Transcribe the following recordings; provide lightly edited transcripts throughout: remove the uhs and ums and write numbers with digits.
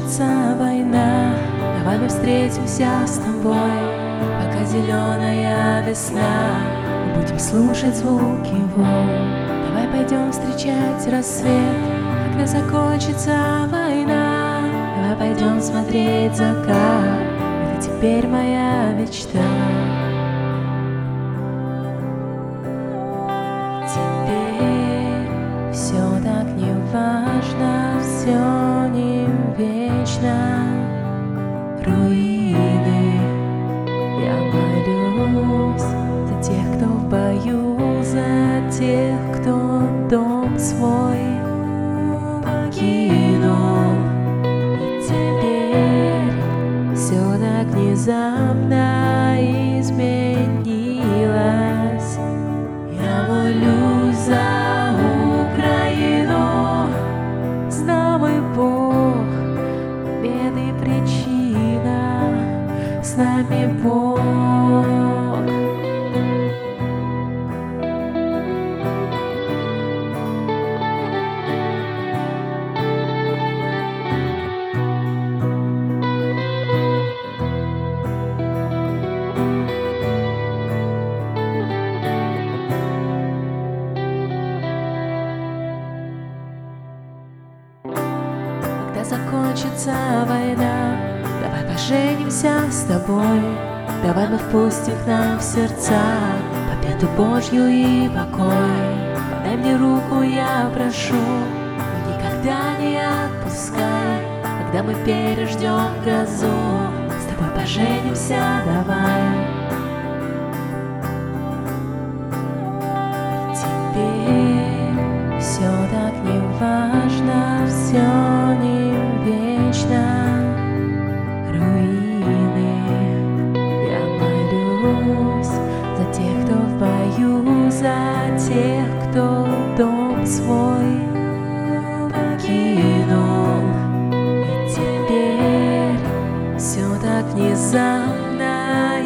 закончится война, давай мы встретимся с тобой, пока зеленая весна. Мы будем слушать звуки волн. Давай пойдем встречать рассвет, когда закончится война. Давай пойдем смотреть закат, это теперь моя мечта. Теперь все так не важно, все не вечно. Руины, я молюсь за тех, кто в бою, за тех, кто дом свой покинул. И теперь все так внезапно изменилось. Я молюсь за Украину, знал мой Бог, победы причина, с нами Бог. Когда закончится война, давай поженимся с тобой. Давай мы впустим к нам в сердца победу Божью и покой. Подай мне руку, я прошу, но никогда не отпускай. Когда мы переждем грозу, с тобой поженимся, давай. Теперь все так не важно, все не вечно. Руины, я молюсь за тех, кто в бою, за тех, кто дом свой покинул. И теперь все так внезапно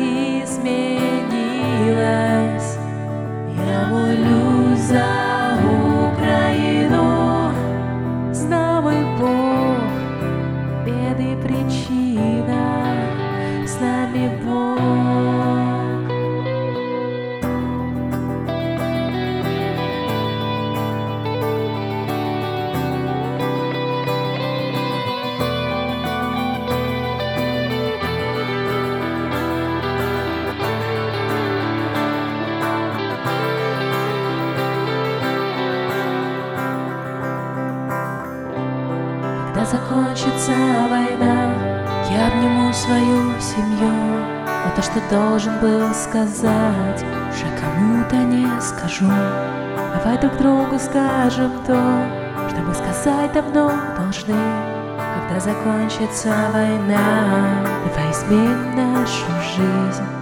изменилось. Я молюсь за Украину, знал мой Бог, победы причина, с нами Бог. Когда закончится война, я обниму свою семью. Но то, что должен был сказать, уже кому-то не скажу. Давай друг другу скажем то, что мы сказать давно должны. Когда закончится война, давай изменим нашу жизнь.